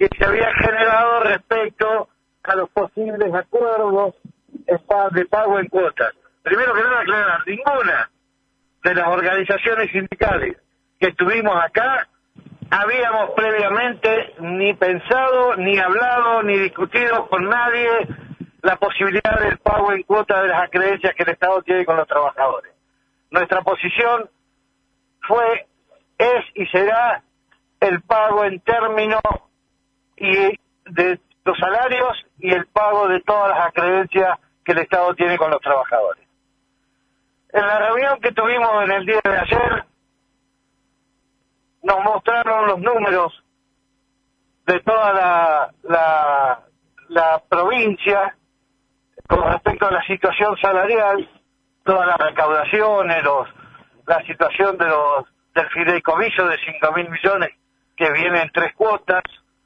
que se había generado respecto a los posibles acuerdos de pago en cuotas. Primero que nada, aclarar, ninguna de las organizaciones sindicales que estuvimos acá habíamos previamente ni pensado, ni hablado, ni discutido con nadie la posibilidad del pago en cuota de las acreencias que el Estado tiene con los trabajadores. Nuestra posición fue, es y será el pago en términos y de los salarios y el pago de todas las acreencias que el Estado tiene con los trabajadores. En la reunión que tuvimos en el día de ayer, nos mostraron los números de toda la provincia con respecto a la situación salarial, todas las recaudaciones, la situación del fideicomiso de 5.000 millones que viene en 3 cuotas,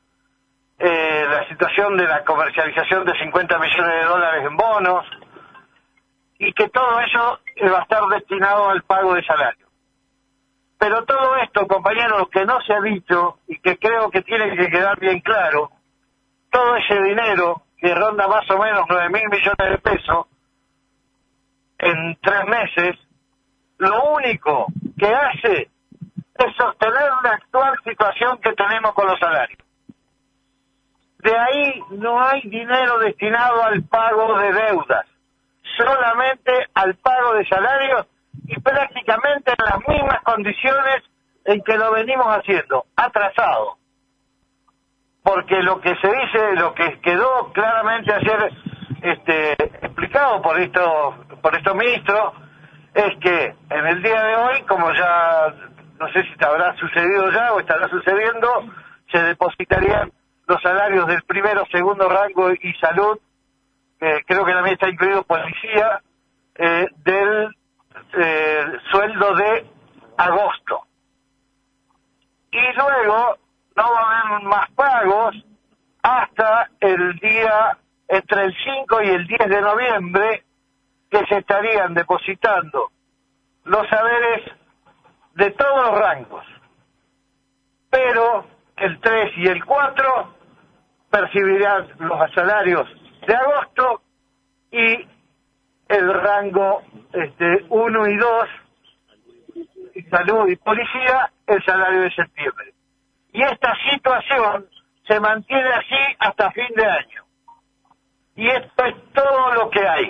la situación de la comercialización de 50 millones de dólares en bonos, y que todo eso va a estar destinado al pago de salario. Pero todo esto, compañeros, que no se ha dicho y que creo que tiene que quedar bien claro, todo ese dinero que ronda más o menos 9.000 millones de pesos en 3 meses, lo único que hace es sostener la actual situación que tenemos con los salarios. De ahí no hay dinero destinado al pago de deudas, solamente al pago de salarios y prácticamente en las mismas condiciones en que lo venimos haciendo, atrasado. Porque lo que se dice, lo que quedó claramente ayer explicado por estos ministros, es que en el día de hoy, como ya no sé si te habrá sucedido ya o estará sucediendo, se depositarían los salarios del primero, segundo rango y salud, creo que también está incluido policía, del sueldo de agosto. Y luego no va a haber más pagos hasta el día, entre el 5 y el 10 de noviembre, que se estarían depositando los saberes de todos los rangos. Pero el 3 y el 4 percibirán los salarios de agosto y el rango 1 y 2, salud y policía, el salario de septiembre. Y esta situación se mantiene así hasta fin de año. Y esto es todo lo que hay.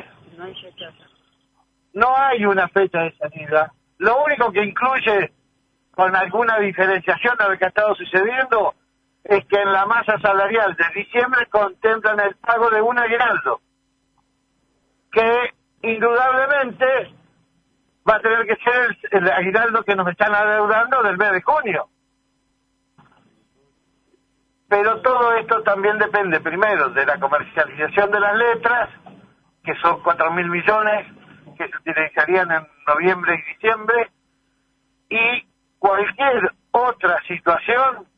No hay una fecha de salida. Lo único que incluye, con alguna diferenciación de lo que ha estado sucediendo, es que en la masa salarial de diciembre contemplan el pago de un aguinaldo, que indudablemente va a tener que ser el aguinaldo que nos están adeudando del mes de junio. Pero todo esto también depende primero de la comercialización de las letras, que son 4.000 millones que se utilizarían en noviembre y diciembre, y cualquier otra situación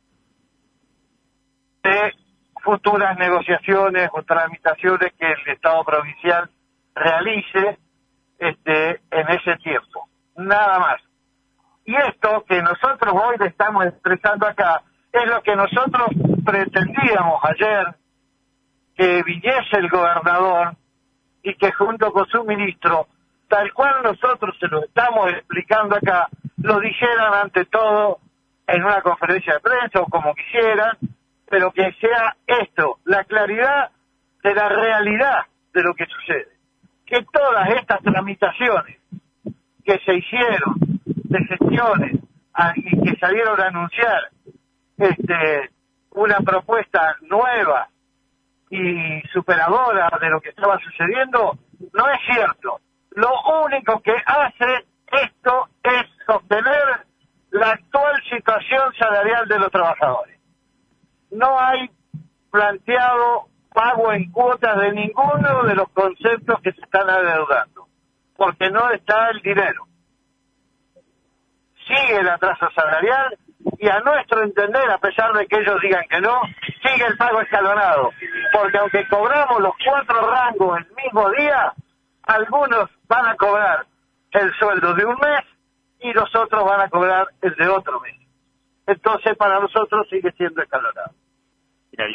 de futuras negociaciones o tramitaciones que el Estado provincial realice en ese tiempo. Nada más. Y esto que nosotros hoy le estamos expresando acá es lo que nosotros pretendíamos ayer, que viniese el gobernador y que junto con su ministro, tal cual nosotros se lo estamos explicando acá, lo dijeran ante todo en una conferencia de prensa o como quisieran, pero que sea esto, la claridad de la realidad de lo que sucede. Que todas estas tramitaciones que se hicieron de gestiones y que salieron a anunciar una propuesta nueva y superadora de lo que estaba sucediendo, no es cierto. Lo único que hace esto es sostener la actual situación salarial de los trabajadores. No hay planteado pago en cuotas de ninguno de los conceptos que se están adeudando, porque no está el dinero. Sigue el atraso salarial y a nuestro entender, a pesar de que ellos digan que no, sigue el pago escalonado, porque aunque cobramos los 4 rangos el mismo día, algunos van a cobrar el sueldo de un mes y los otros van a cobrar el de otro mes. Entonces para nosotros sigue siendo escalonado. Mira,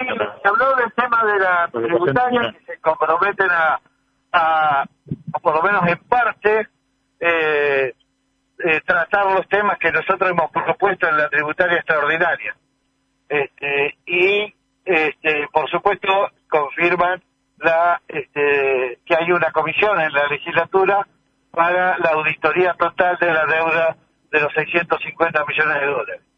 habló del tema de la tributaria, que se comprometen a por lo menos en parte, tratar los temas que nosotros hemos propuesto en la tributaria extraordinaria. Por supuesto, confirman que hay una comisión en la legislatura para la auditoría total de la deuda de los 650 millones de dólares.